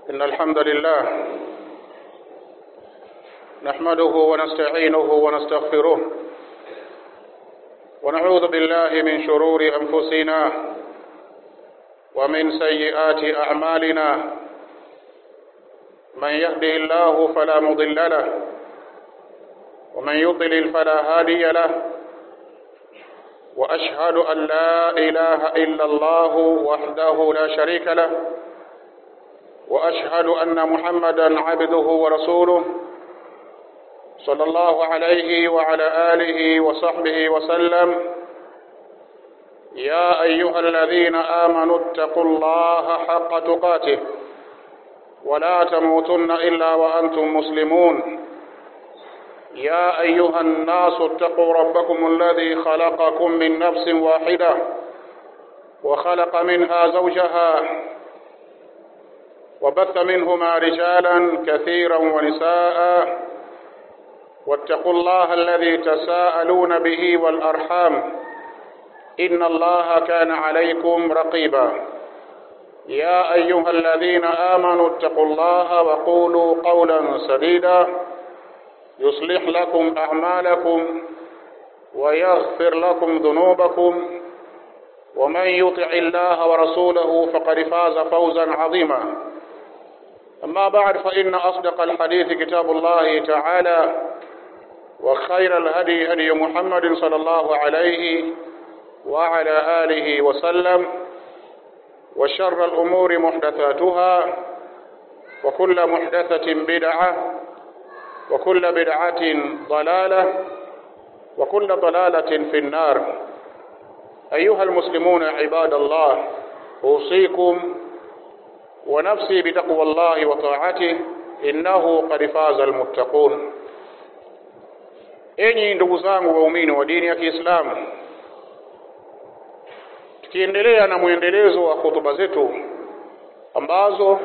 إن الحمد لله نحمده ونستعينه ونستغفره ونعوذ بالله من شرور أنفسنا ومن سيئات أعمالنا. من يهده الله فلا مضل له ومن يضلل فلا هادي له. وأشهد أن لا إله إلا الله وحده لا شريك له، وأشهد أن محمدا عبده ورسوله صلى الله عليه وعلى آله وصحبه وسلم. يا أيها الذين آمنوا اتقوا الله حق تقاته ولا تموتن إلا وأنتم مسلمون. يا أيها الناس اتقوا ربكم الذي خلقكم من نفس واحدة وخلق منها زوجها وبث منهما رجالا كثيرا ونساء. واتقوا الله الذي تساءلون به والأرحام إن الله كان عليكم رقيبا. يا أيها الذين آمنوا اتقوا الله وقولوا قولا سديدا يصلح لكم أعمالكم ويغفر لكم ذنوبكم، ومن يطع الله ورسوله فقد فاز فوزا عظيما. أما بعد، فإن أصدق الحديث كتاب الله تعالى، وخير الهدي هدي محمد صلى الله عليه وعلى آله وسلم، وشر الأمور محدثاتها، وكل محدثة بدعة، وكل بدعة ضلالة، وكل ضلالة في النار. أيها المسلمون عباد الله، أوصيكم ونفسي بتقوى الله وطاعته إنه قد فاز المتقون. Enyi ndugu zangu waumini wa dini ya Kiislamu, tukiendelea na muendelezo wa hutuba zetu ambazo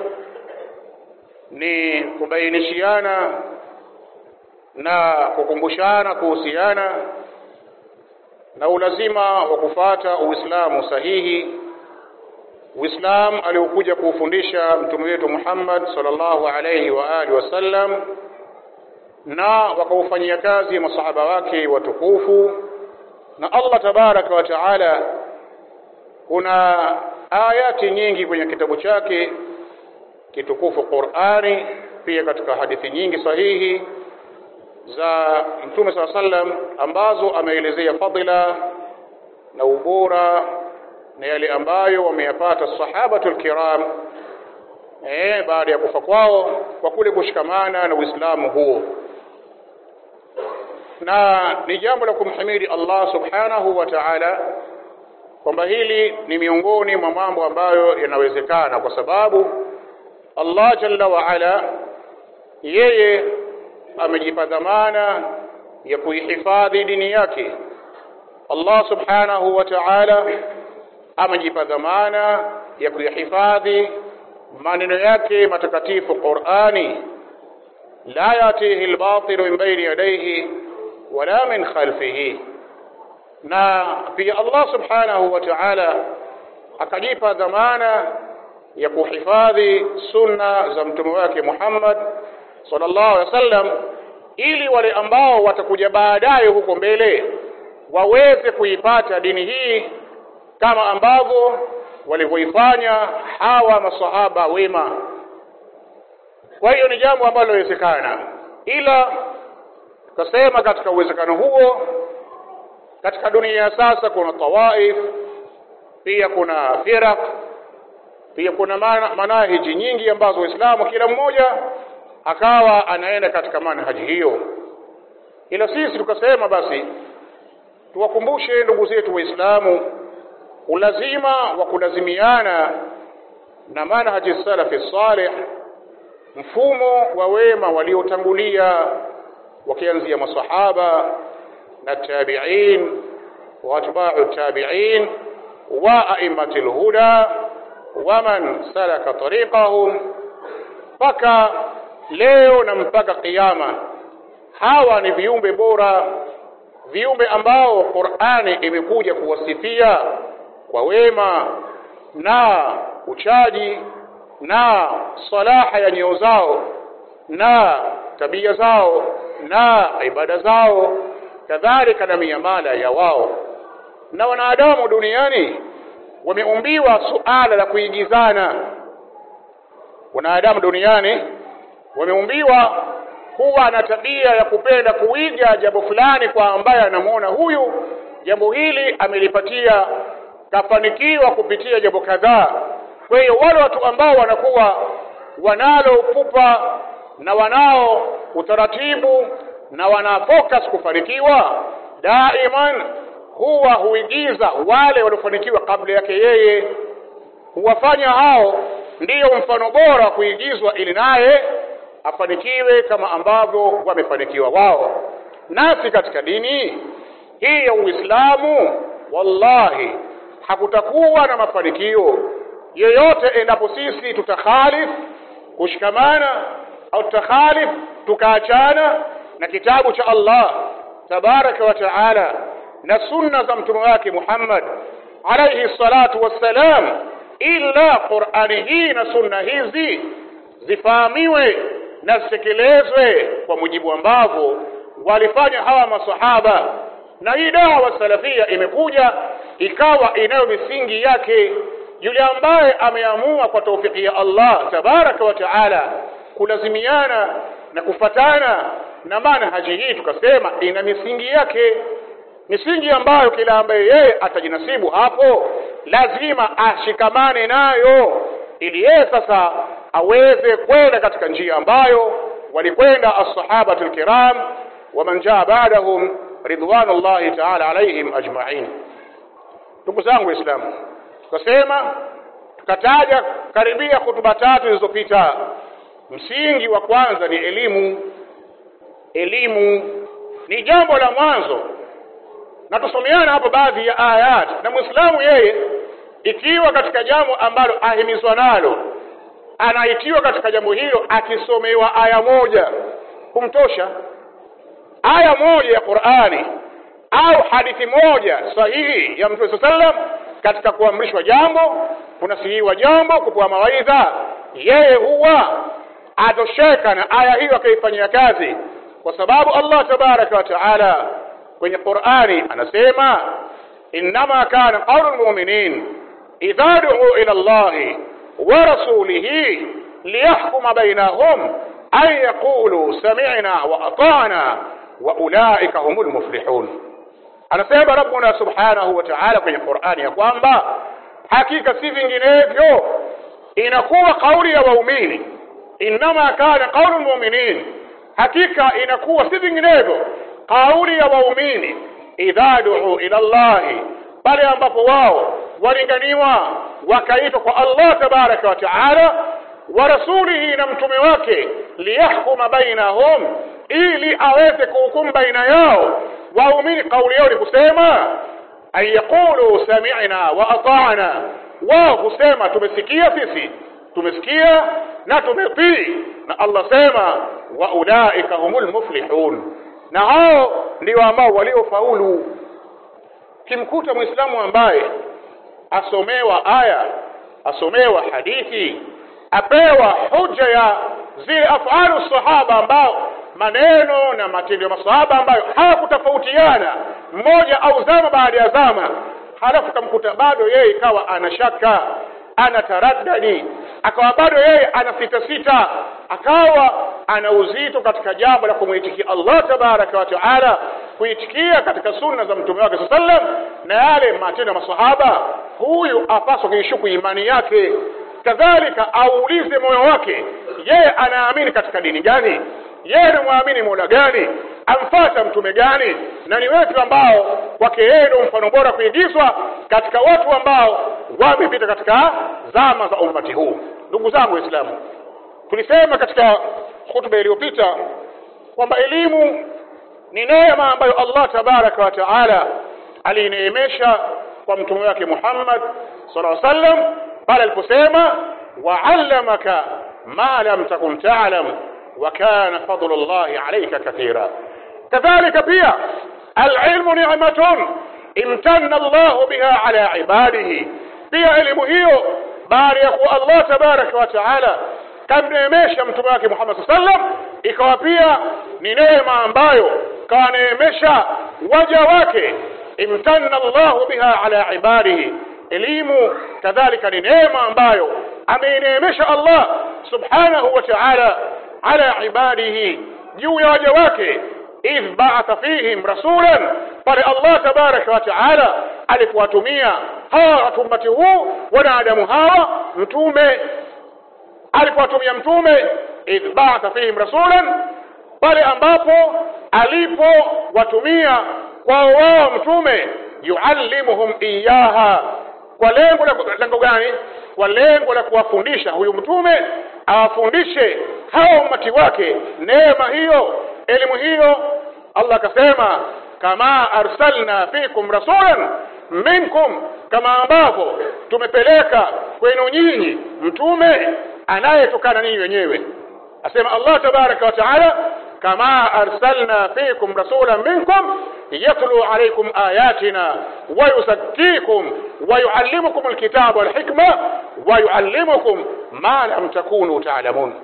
ni kubainishiana na kukumbushana kuhusiana na ulazima wa kufuata Uislamu sahihi, Uislamu aliokuja kuufundisha mtume wetu Muhammad sallallahu alayhi wa alihi wasallam, na wakaufanyia kazi masahaba wake watukufu. Na Allah tabaraka wa taala kuna ayati nyingi kwenye kitabu chake kitukufu Qur'ani, pia katika hadithi nyingi sahihi za mtume sallallahu alayhi wasallam ambazo ameelezea fadhila na ubora na yale ambayo wameyapata sahabatul kiram baada ya kufa kwao kwa kule kushikamana na Uislamu huo. Na ni jambo la kumhimidi Allah subhanahu wa ta'ala kwamba hili ni miongoni mwa mambo ambayo yanawezekana, kwa sababu Allah jalla wa ala yeye amejipa dhamana ya kuihifadhi dini yake. Allah subhanahu wa ta'ala amejipa dhamana ya kuihifadhi maneno yake matakatifu Qur'ani, la yatihi al-batil min bayni yadayhi wala min khalfihi. Na pia Allah subhanahu wa ta'ala akajipa dhamana ya kuhifadhi sunna za mtume wake Muhammad sallallahu alaihi wasallam, ili wale ambao watakuja baadaye huko mbele waweze kuipata dini hii kama ambavyo walivyoifanya hawa masahaba wema. Kwa hiyo ni jambo ambalo linawezekana, ila tukasema katika uwezekano huo, katika dunia sasa kuna tawaif, pia kuna firaq, pia kuna manahiji nyingi ambazo Uislamu kila mmoja akawa anaenda katika manhaji hiyo. Ila sisi tukasema basi tuwakumbushe ndugu zetu Waislamu ulazima wa kulazimiana na manhaji salafi salih, mfumo wa wema waliotangulia wakianzia masahaba na tabi'in wa atba'u tabi'in wa a'immatul huda wa man salaka tariqahum mpaka leo na mpaka kiyama. Hawa ni viumbe bora, viumbe ambao Qur'ani imekuja kuwasifia kwa wema na uchaji na salaha ya nyoyo zao na tabia zao na ibada zao, kadhalika na miamala ya wao. Na wanadamu duniani wameumbiwa suala la kuigizana. Wanadamu duniani wameumbiwa kuwa na tabia ya kupenda kuiga jambo fulani kwa ambaye anamuona huyu jambo hili amelipatia kafanikiwa kupitia jambo kadhaa. Kwa hiyo wale watu ambao wanakuwa wanalo upupa na wanao utaratibu na wana focus kufanikiwa, daiman huwa huigiza wale waliofanikiwa kabla yake yeye, huwafanya hao ndiyo mfano bora kuigizwa ili naye afanikiwe kama ambavyo wamefanikiwa wao. Nasi katika dini hii ya Uislamu wallahi hakutakuwa na mafanikio yoyote endapo sisi tutakhalif kushikamana au tutakhalif tukaachana na kitabu cha Allah tabaraka wa taala na sunna za mtume wake Muhammad alayhi salatu wassalam, ila Qur'ani hii na sunna hizi zifahamiwe na zitekelezwe kwa mujibu ambavyo walifanya hawa masahaba. Na hii dawa salafia imekuja ikawa inayo misingi yake. Yule ambaye ameamua kwa taufiki ya Allah tabaraka wa taala kulazimiana na kufatana na manhaji hii, tukasema ina misingi yake, misingi ambayo kila ambaye yeye atajinasibu hapo lazima ashikamane nayo, ili yeye sasa aweze kwenda katika njia ambayo walikwenda as-sahabatul kiram wa man jaa ba'dahum ridwanullahi ta'ala alayhim ajma'in. Ndugu zangu Waislamu, tukasema tukataja karibia hutuba tatu zilizopita, msingi wa kwanza ni elimu. Elimu ni jambo la mwanzo, na tusomeana hapo baadhi ya ayat. Na Muislamu yeye ikiwa katika jambo ambalo ahimizwa nalo, anaitiwa katika jambo hilo, akisomewa aya moja kumtosha. Aya moja ya Qur'ani au hadithi moja sahihi ya Mtume sallam katika kuamrishwa jambo, kunasihiwa jambo, kupewa mawaidha, yeye huwa atosheka na aya hiyo akaifanyia kazi, kwa sababu Allah tabaraka wa taala kwenye Qur'ani anasema inma kana qawlul mu'minin idha du'u ila Allahi wa rasulihi liyahkuma bainahum an yaqulu sami'na wa ata'na wa ulaika humul muflihun. Anasema Rabbuna subhanahu wa ta'ala kwenye Qur'ani ya kwamba hakika si vinginevyo inakuwa kauli ya waumini, inma kana qawlul mu'minin, hakika inakuwa si vinginevyo kauli ya waumini idha du'u ila Allahi, pale ambapo wao walinganiwa wakaitwa kwa Allah tabaraka wa taala wa rasulihi na mtume wake, liyahkuma bainahum, ili aweze kuhukumu baina yao. Waumini kauli yao ni kusema ayaqulu sami'na wa ata'na, wao kusema tumesikia, sisi tumesikia na tumetii. Na Allah sema wa ulaika humul muflihun, na hao ndio ambao waliofaulu. Kimkuta Muislamu ambaye asomewa aya, asomewa hadithi, apewa hoja ya zile afalu sahaba ambao maneno na matendo ya masahaba ambayo hawakutofautiana mmoja au zama baada ya zama, halafu kamkuta bado yeye ikawa anashaka, anataraddadi, akawa bado yeye ana sita, akawa ana uzito katika jambo la kumuitikia Allah tabaraka wa taala, kuitikia katika sunna za mtume wake sallam na yale matendo ya masahaba, huyu apaswa kuishuku imani yake. Kadhalika aulize moyo wake, yeye anaamini katika dini gani, yeye anaamini Mola gani, amfuata mtume gani, na ni wetu ambao kwake yeye ndio mfano bora kuigizwa katika watu ambao wamepita katika zama za ummati huu. Ndugu zangu Waislamu, tulisema katika hutuba iliyopita kwamba elimu ni neema ambayo Allah tabaraka wa taala alineemesha kwa mtume wake Muhammad sallallahu alaihi wasallam pale aliposema wa'allamaka ma lam takun ta'lam wa kana fadlullahi alayka kathira. Kadhalika pia al-ilmu ni'matun imtanna Allah biha ala ibadihi, pia elimu hiyo baada ya kuwa Allah tabaraka wa taala kamneemesha mtume wake Muhammad sallam, ikawa pia ni neema ambayo kawaneemesha waja wake. Imtanna Allahu biha ala ibadihi, elimu kadhalika ni neema ambayo ameineemesha Allah subhanahu wa ta'ala ala ibadihi, juu ya waja wake. Idh ba'atha fihim rasulan, pale Allah tabaraka wa ta'ala alipowatumia hawa ummati huu wanadamu hawa mtume, alipowatumia mtume. Idh ba'atha fihim rasulan, pale ambapo alipowatumia kwa wao mtume. Yuallimuhum iyaha, kwa lengo gani? Kwa lengo la kuwafundisha huyu mtume awafundishe hao ummati wake neema hiyo, elimu hiyo. Allah akasema kama arsalna fikum rasulan minkum, kama ambavyo tumepeleka kwenu nyinyi mtume anayetokana ninyi wenyewe. Asema Allah tabaraka wa taala kama arsalna fikum rasulan minkum yatlu alaykum ayatina wa yuzakkikum wa yuallimukum alkitaba wal hikma wa yuallimukum ma lam takunu ta'lamun.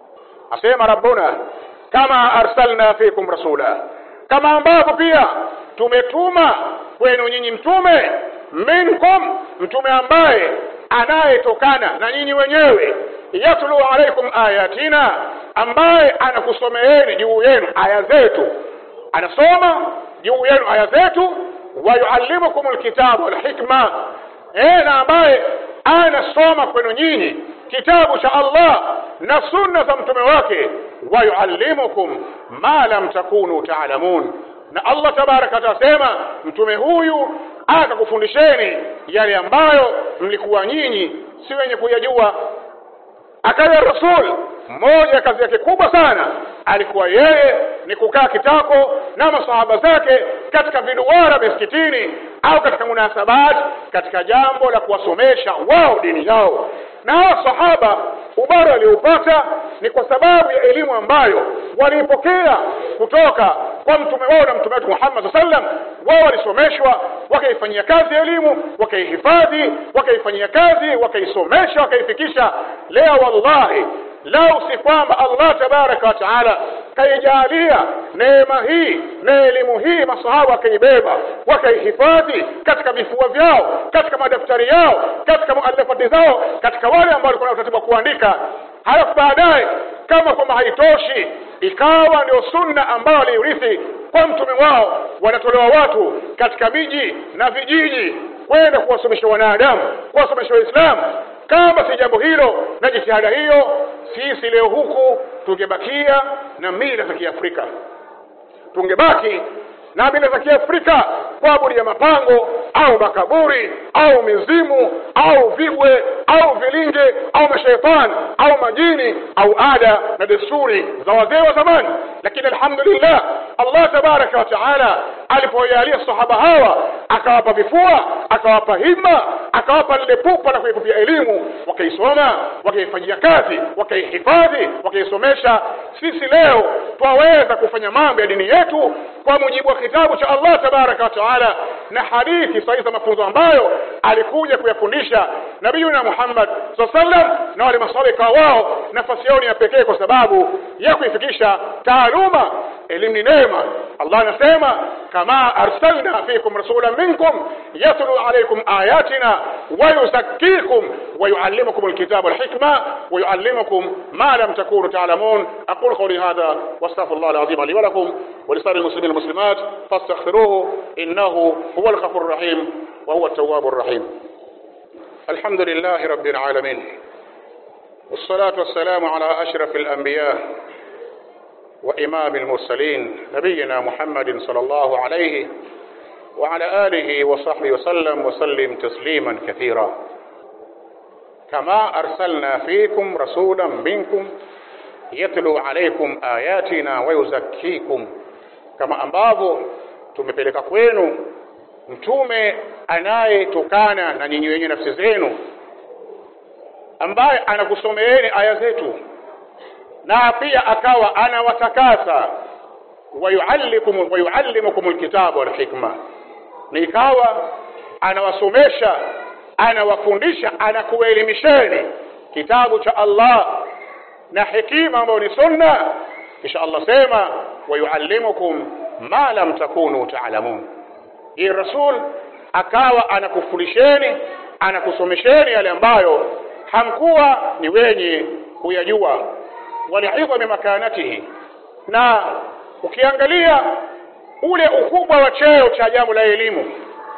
Asema Rabbuna kama arsalna fikum rasula, kama ambavyo pia tumetuma kwenu nyinyi mtume. Minkum, mtume ambaye anayetokana na nyinyi wenyewe. Yatlu alaykum ayatina, ambaye anakusomeeni juu yenu aya zetu, anasoma juu yenu aya zetu. Wa yuallimukum alkitaba wal hikma, na ambaye anasoma kwenu nyinyi kitabu cha Allah na sunna za mtume wake. Wa yuallimukum ma lam takunu ta'lamun, na Allah tabaraka atasema mtume huyu akakufundisheni yale ambayo mlikuwa nyinyi si wenye kuyajua. Akaja rasul mmoja, kazi yake kubwa sana alikuwa yeye ni kukaa kitako na masahaba zake katika viduara misikitini au katika munasabat, katika jambo la kuwasomesha wao dini yao. Na hao sahaba ubara waliopata ni kwa sababu ya elimu ambayo walipokea kutoka kwa mtume wao na mtume wetu Muhammad sallam. Wao walisomeshwa, wakaifanyia kazi elimu, wakaihifadhi, wakaifanyia kazi, wakaisomesha, wakaifikisha. Leo wallahi, lau si kwamba Allah tabaraka wa taala kaijalia neema hii na elimu hii masahaba wakaibeba, wakaihifadhi katika vifua vyao, katika madaftari yao, katika muallafati zao, katika wale ambao walikuwa na utaratibu wa kuandika. Halafu baadaye kama kwamba haitoshi, ikawa ndio sunna ambao waliurithi kwa mtume wao, wanatolewa watu katika miji na vijiji kwenda kuwasomesha wanadamu, kuwasomesha Waislamu. Kama si jambo hilo na jitihada hiyo, sisi leo huku tungebakia na mila za Kiafrika, tungebaki na mila za Kiafrika, kuabudu ya mapango au makaburi au mizimu au vigwe au vilinge au mashaitani au majini au ada na desturi za wazee wa zamani. Lakini alhamdulillah, Allah tabaraka wa taala alipojalia sahaba hawa akawapa vifua, akawapa himma, akawapa lile pupa la kuipupia elimu, wakaisoma, wakaifanyia kazi, wakaihifadhi, wakaisomesha. Sisi leo twaweza kufanya mambo ya dini yetu kwa mujibu wa kitabu cha Allah tabaraka wa taala na hadithi sahihi za mafunzo ambayo alikuja kuyafundisha Nabii Muhammad sallam, na wale maswahaba wao nafasi yao ni ya pekee kwa sababu ya kuifikisha taaluma. Elimu ni neema. Allah anasema kama arsalna fikum rasulan minkum yatlu alaykum ayatina wa yuzakkikum wa yuallimukum alkitaba wal hikma wa yuallimukum ma lam takunu ta'lamun. aqulu qawli hadha wastaghfirullah alazim li wa lakum wa lisa'ir almuslimin walmuslimat fastaghfiruhu innahu huwal ghafurur rahim wa huwa at-tawwabur rahim. Alhamdulillahi rabbil alamin, wassalatu wassalamu ala ashrafil anbiya وإمام المرسلين نبينا محمد صلى الله عليه وعلى آله وصحبه وسلم تسليما كثيرا. كما أرسلنا فيكم رسولا منكم يتلو عليكم آياتنا ويزكيكم, kama ambavyo tumepeleka kwenu mtume anayetokana na nyinyi wenyewe nafsi zenu, ambaye anakusomeeni aya zetu na pia akawa anawatakasa. Wayuallimukum alkitaba wal hikma, ni ikawa anawasomesha anawafundisha, anakuelimisheni kitabu cha Allah na hekima ambayo ni sunna. Kisha Allah sema wayuallimukum ma lam takunu ta'lamun. Rasul akawa anakufundisheni, anakusomesheni yale ambayo hamkuwa ni wenye kuyajua. Wali'idhami makanatihi, na ukiangalia ule ukubwa wa cheo cha jambo la elimu,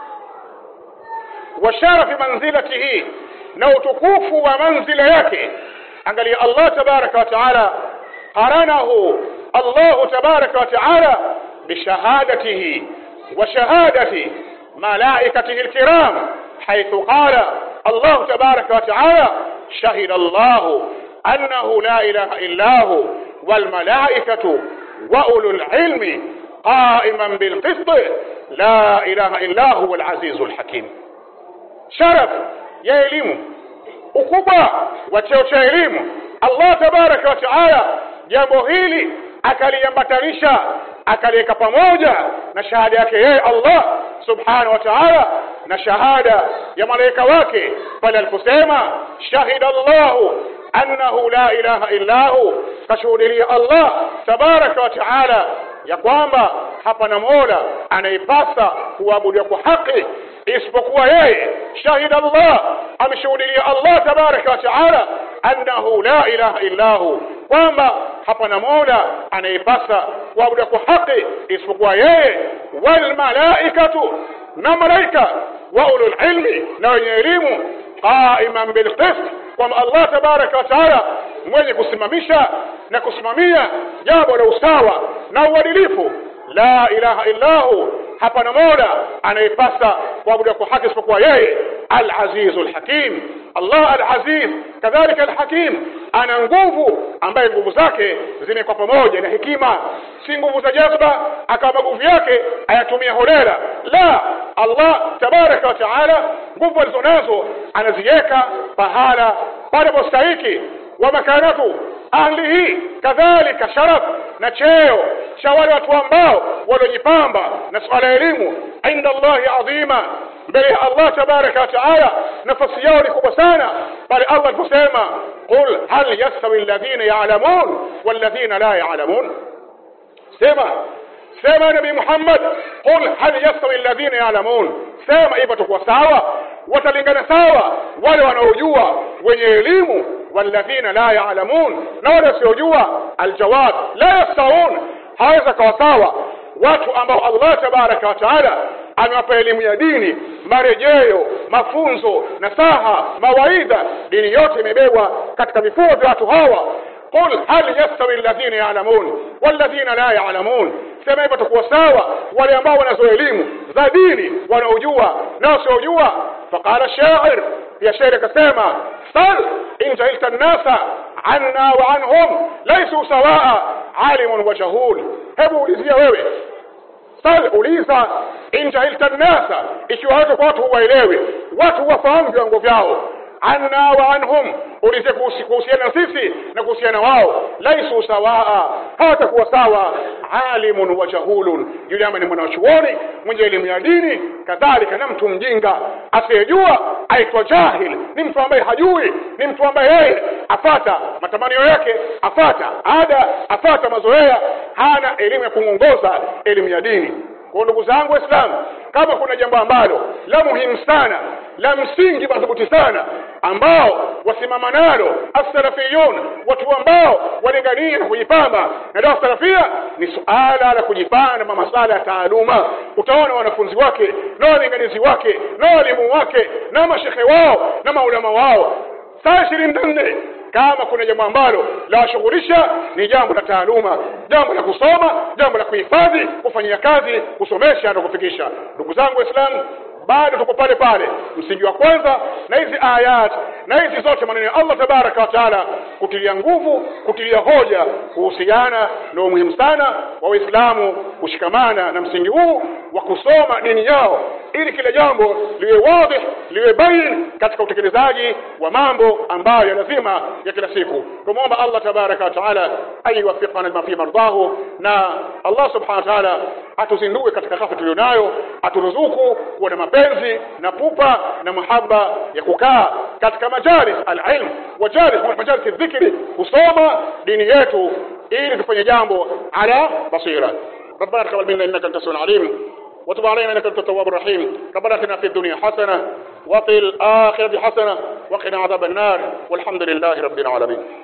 wa sharafi manzilatihi, na utukufu wa manzila yake. Angalia Allah tabaraka wa taala qaranahu Allah tabaraka wa taala bishahadatihi wa shahadati malaikatihi alkiram, haythu qala Allah tabaraka wa taala shahida Allah annahu la ilaha illa hu wal malaikatu wa ulul ilmi qa'iman bil qist la ilaha illa huwa al azizul hakim. Sharaf ya elimu, ukubwa wa cheo cha elimu, Allah tabaraka wa taala jambo hili akaliambatanisha, akaliweka pamoja na shahada yake yeye Allah subhanahu wa ta'ala na shahada ya malaika wake pale aliposema shahida Allah annahu la ilaha illa hu, kashuhudia Allah tabaraka wa taala ya kwamba hapana mola anayepasa kuabudiwa kwa haki isipokuwa yeye. Shahida Allah, ameshuhudia Allah tabaraka wa taala annahu la ilaha illa hu, kwamba hapana mola anayepasa kuabudiwa kwa haki isipokuwa yeye. Wal malaikatu, na malaika, wa ulul ilmi, na wenye elimu, qa'iman bil qist, kwamba Allah tabaraka wa taala mwenye kusimamisha na kusimamia jambo la usawa na uadilifu. La ilaha illa hu, hapana mola anayepasa kuabudiwa kwa haki isipokuwa yeye. Al-Azizul Hakim, Allah al-Aziz kadhalika al-Hakim, ana nguvu ambaye nguvu zake zimekuwa pamoja na hekima, si nguvu za jazba akawa nguvu yake ayatumia holela. La, Allah tabaraka wa taala nguvu alizonazo anaziweka pahala panapostahili. Wa makanatu ahlihi, kadhalika sharaf na cheo cha wale watu ambao waliojipamba na swala ya elimu inda Allah adhima, mbele ya Allah tabaraka wa taala nafasi yao ni kubwa sana. Pale Allah aliposema qul hal yastawi alladhina ya'lamun walladhina la ya'lamun, sema Nabii Muhammad, qul hal yastawi alladhina ya'lamun, sema ipo tukua sawa, watalingana sawa wale wanaojua wenye elimu, walladhina la ya'lamun, na wale wasiojua. Aljawab la yastawun, haweza kawa sawa watu ambao Allah tabaraka wa taala amewapa elimu ya dini, marejeo, mafunzo, nasaha, mawaidha, dini yote imebebwa katika vifuo vya watu hawa. Qul hal yastawi alladhina ya'lamun walladhina la ya'lamun, sema hivyo takuwa sawa wale ambao wanazo elimu za dini, wanaojua na wasiojua. Faqala shair, ya shair akasema sal in jahilta an-nasa anna wa anhum laysu sawaa alimun wa jahul. Hebu ulizia wewe, sal, uliza, in jahilta an-nasa, ikiwa watu huwaelewi, watu wafahamu viwango vyao, anna wa anhum, ulize kuhusiana sisi na kuhusiana wao, laisu sawaa, hatakuwa sawa, alimun wa jahulun, yule ambaye ni mwanachuoni mwenye elimu ya dini, kadhalika na mtu mjinga asiyejua aitwa jahil. Ni mtu ambaye hajui, ni mtu ambaye yeye afata matamanio yake, afata ada, afata mazoea, hana elimu ya kuongoza elimu ya dini. Kwa ndugu zangu Waislamu, kama kuna jambo ambalo la muhimu sana, la msingi madhubuti sana, ambao wasimama nalo as-salafiyun, watu ambao walingania na kujipamba na dawa salafia, ni suala la kujipanda na masala ya taaluma. Utaona wanafunzi wake na walinganizi wake na walimu wake na mashekhe wao na maulama wao saa 24, kama kuna jambo ambalo la washughulisha ni jambo la taaluma, jambo la kusoma, jambo la kuhifadhi, kufanyia kazi, kusomesha na kufikisha. Ndugu zangu Waislamu, bado tuko pale pale msingi wa kwanza, na hizi ayat na hizi zote maneno ya Allah tabaraka wa taala kutilia nguvu, kutilia hoja kuhusiana na umuhimu sana wa Waislamu kushikamana na msingi huu wa kusoma dini yao ili kila jambo liwe wazi, liwe bayin katika utekelezaji wa mambo ambayo ya lazima ya kila siku. Tumuomba Allah tabaraka wa taala aiwafiqana lima fi mardahu, na Allah subhanahu wa taala atuzindue katika safa tulionayo, aturuzuku kuwa na mapenzi na pupa na mahaba ya kukaa katika majalis al-ilm wa majalis dhikri, kusoma dini yetu ili tufanye jambo ala basira. ربنا تقبل منا انك انت السميع العليم وتب علينا انك انت التواب الرحيم. ربنا اتنا في الدنيا حسنه وفي الاخره حسنه وقنا عذاب النار والحمد لله رب العالمين.